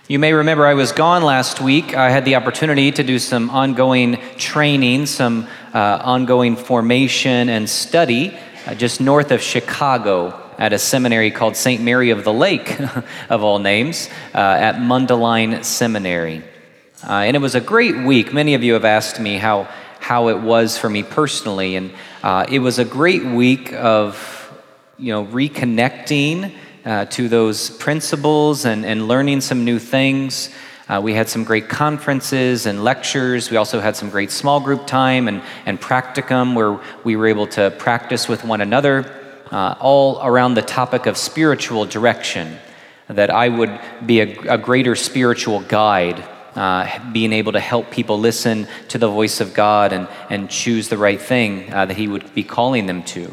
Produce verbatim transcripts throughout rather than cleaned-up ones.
You may remember I was gone last week. I had the opportunity to do some ongoing training, some uh, ongoing formation and study uh, just north of Chicago at a seminary called Saint Mary of the Lake, of all names, uh, at Mundelein Seminary. Uh, and it was a great week. Many of you have asked me how, how it was for me personally. And uh, it was a great week of, you know, reconnecting Uh, to those principles and, and learning some new things. Uh, we had some great conferences and lectures. We also had some great small group time and, and practicum where we were able to practice with one another, uh, all around the topic of spiritual direction, that I would be a, a greater spiritual guide, uh, being able to help people listen to the voice of God and, and choose the right thing uh, that He would be calling them to.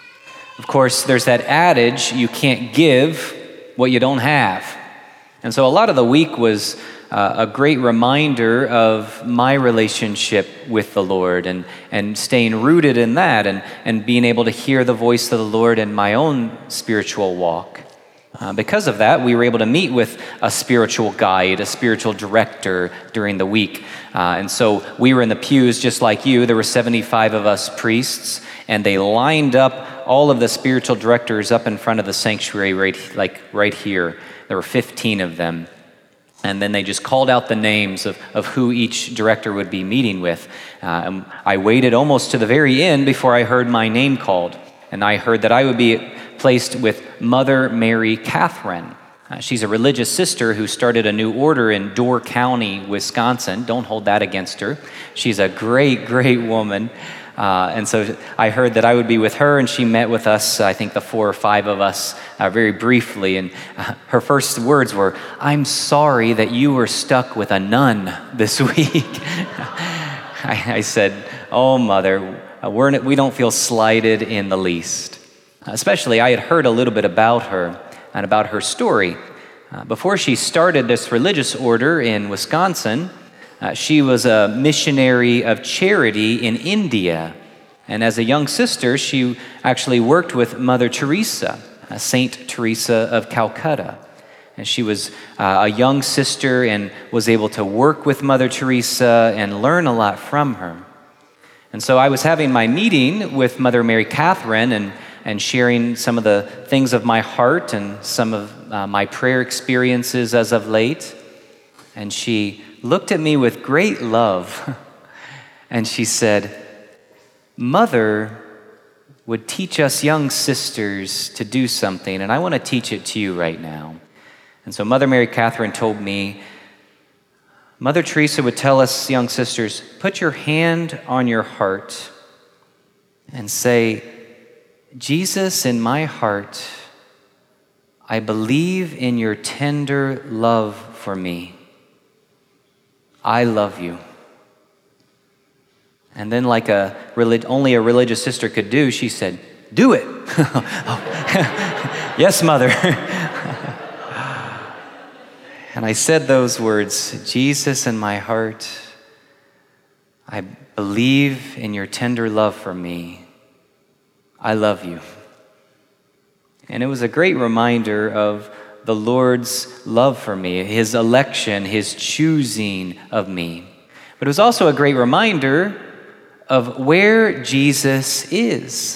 Of course, there's that adage, you can't give what you don't have. And so a lot of the week was uh, a great reminder of my relationship with the Lord and, and staying rooted in that and, and being able to hear the voice of the Lord in my own spiritual walk. Uh, because of that, we were able to meet with a spiritual guide, a spiritual director during the week. Uh, and so we were in the pews just like you. There were seventy-five of us priests, and they lined up all of the spiritual directors up in front of the sanctuary, right, like right here. There were fifteen of them. And then they just called out the names of, of who each director would be meeting with. Uh, and I waited almost to the very end before I heard my name called. And I heard that I would be placed with Mother Mary Catherine. Uh, she's a religious sister who started a new order in Door County, Wisconsin. Don't hold that against her. She's a great, great woman. Uh, and so I heard that I would be with her, and she met with us, I think the four or five of us, uh, very briefly. And uh, her first words were, "I'm sorry that you were stuck with a nun this week." I, I said, "Oh, Mother, we're, we don't feel slighted in the least." Especially, I had heard a little bit about her and about her story. Uh, before she started this religious order in Wisconsin, uh, she was a missionary of charity in India. And as a young sister, she actually worked with Mother Teresa, uh, Saint Teresa of Calcutta. And she was uh, a young sister and was able to work with Mother Teresa and learn a lot from her. And so I was having my meeting with Mother Mary Catherine and and sharing some of the things of my heart and some of uh, my prayer experiences as of late. And she looked at me with great love, and she said, "Mother would teach us young sisters to do something, and I want to teach it to you right now." And so Mother Mary Catherine told me, Mother Teresa would tell us young sisters, put your hand on your heart and say, "Jesus, in my heart, I believe in your tender love for me. I love you." And then like a only a religious sister could do, she said, "Do it." "Yes, Mother." And I said those words, "Jesus, in my heart, I believe in your tender love for me. I love you." And it was a great reminder of the Lord's love for me, His election, His choosing of me. But it was also a great reminder of where Jesus is.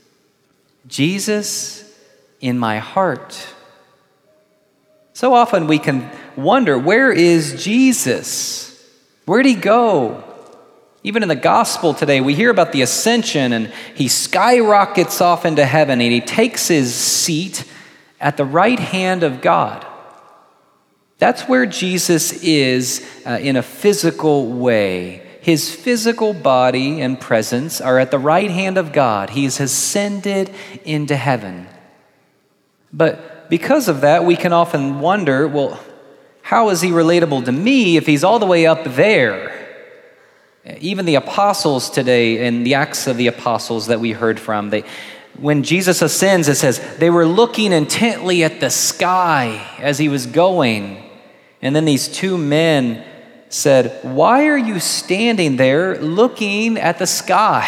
Jesus in my heart. So often we can wonder, where is Jesus? Where'd He go? Even in the gospel today, we hear about the ascension, and He skyrockets off into heaven, and He takes His seat at the right hand of God. That's where Jesus is uh, in a physical way. His physical body and presence are at the right hand of God. He's ascended into heaven. But because of that, we can often wonder, well, how is He relatable to me if He's all the way up there? Even the apostles today, in the Acts of the Apostles that we heard from, they, when Jesus ascends, it says, they were looking intently at the sky as He was going. And then these two men said, "Why are you standing there looking at the sky?"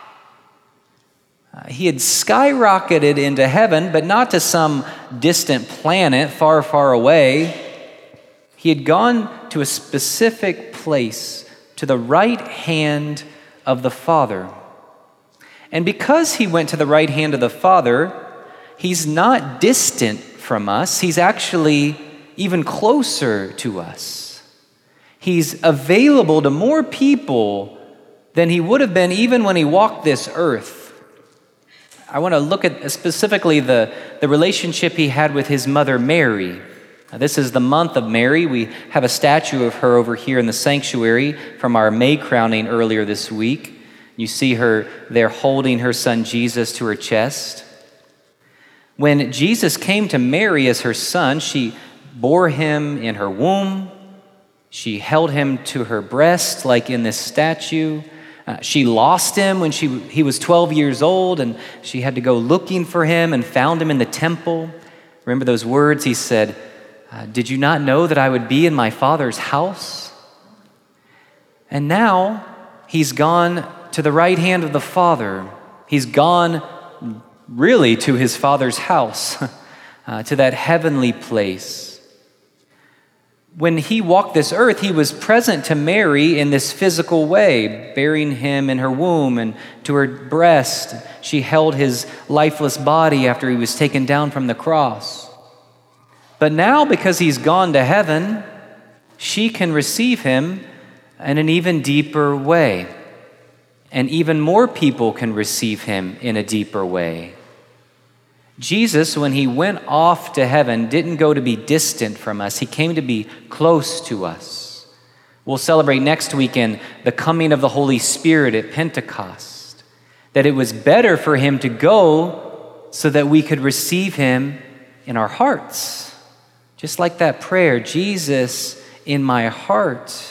Uh, he had skyrocketed into heaven, but not to some distant planet far, far away. He had gone to a specific place, to the right hand of the Father. And because he went to the right hand of the Father, he's not distant from us. He's actually even closer to us. He's available to more people than he would have been even when he walked this earth. I want to look at specifically the, the relationship he had with his mother Mary. Now, this is the month of Mary. We have a statue of her over here in the sanctuary from our May crowning earlier this week. You see her there holding her son Jesus to her chest. When Jesus came to Mary as her son, she bore him in her womb. She held him to her breast like in this statue. Uh, she lost him when she, he was twelve years old, and she had to go looking for him and found him in the temple. Remember those words? He said, uh, "Did you not know that I would be in my Father's house?" And now he's gone to the right hand of the Father. He's gone really to his Father's house, uh, to that heavenly place. When he walked this earth, he was present to Mary in this physical way, bearing him in her womb and to her breast. She held his lifeless body after he was taken down from the cross. But now, because he's gone to heaven, she can receive him in an even deeper way. And even more people can receive him in a deeper way. Jesus, when he went off to heaven, didn't go to be distant from us. He came to be close to us. We'll celebrate next weekend the coming of the Holy Spirit at Pentecost. That it was better for him to go so that we could receive him in our hearts. Just like that prayer, Jesus in my heart.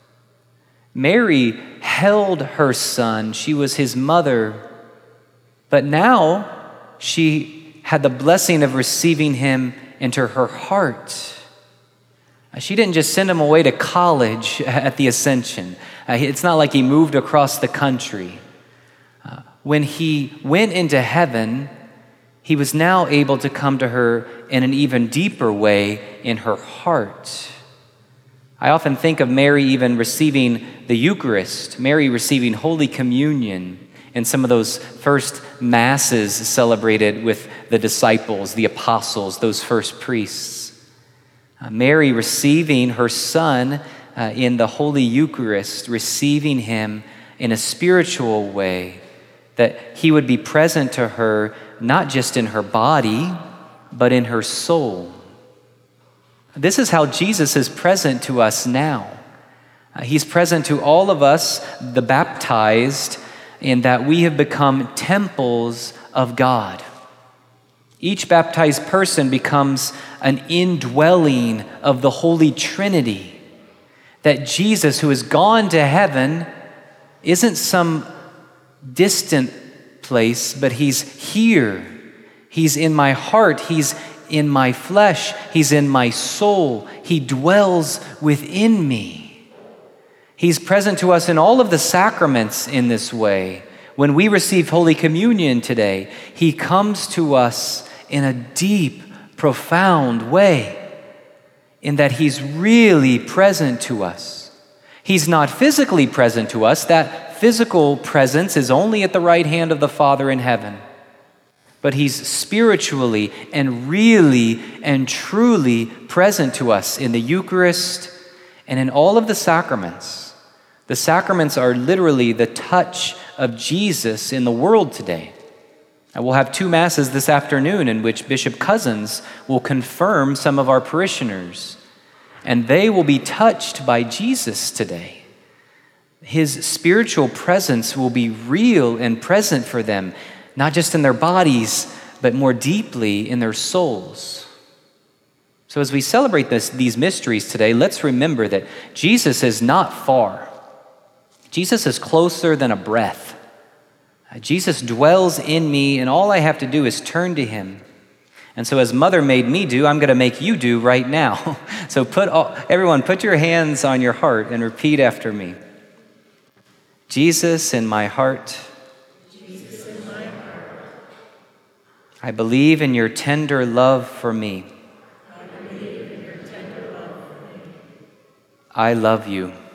Mary held her son. She was his mother. But now she had the blessing of receiving him into her heart. She didn't just send him away to college at the Ascension. It's not like he moved across the country. When he went into heaven, he was now able to come to her in an even deeper way in her heart. I often think of Mary even receiving the Eucharist, Mary receiving Holy Communion in some of those first masses celebrated with the disciples, the apostles, those first priests. Uh, Mary receiving her son uh, in the Holy Eucharist, receiving him in a spiritual way, that he would be present to her not just in her body, but in her soul. This is how Jesus is present to us now. Uh, he's present to all of us, the baptized, in that we have become temples of God. Each baptized person becomes an indwelling of the Holy Trinity. That Jesus, who has gone to heaven, isn't some distant place, but he's here. He's in my heart. He's in my flesh. He's in my soul. He dwells within me. He's present to us in all of the sacraments in this way. When we receive Holy Communion today, he comes to us in a deep, profound way, in that he's really present to us. He's not physically present to us. That physical presence is only at the right hand of the Father in heaven. But he's spiritually and really and truly present to us in the Eucharist and in all of the sacraments. The sacraments are literally the touch of Jesus in the world today. And we'll have two masses this afternoon in which Bishop Cousins will confirm some of our parishioners. And they will be touched by Jesus today. His spiritual presence will be real and present for them, not just in their bodies, but more deeply in their souls. So as we celebrate this, these mysteries today, let's remember that Jesus is not far. Jesus is closer than a breath. Jesus dwells in me, and all I have to do is turn to him. And so as Mother made me do, I'm going to make you do right now. So put all, everyone, put your hands on your heart and repeat after me. Jesus in my heart. Jesus in my heart. I believe in your tender love for me. I believe in your tender love for me. I love you.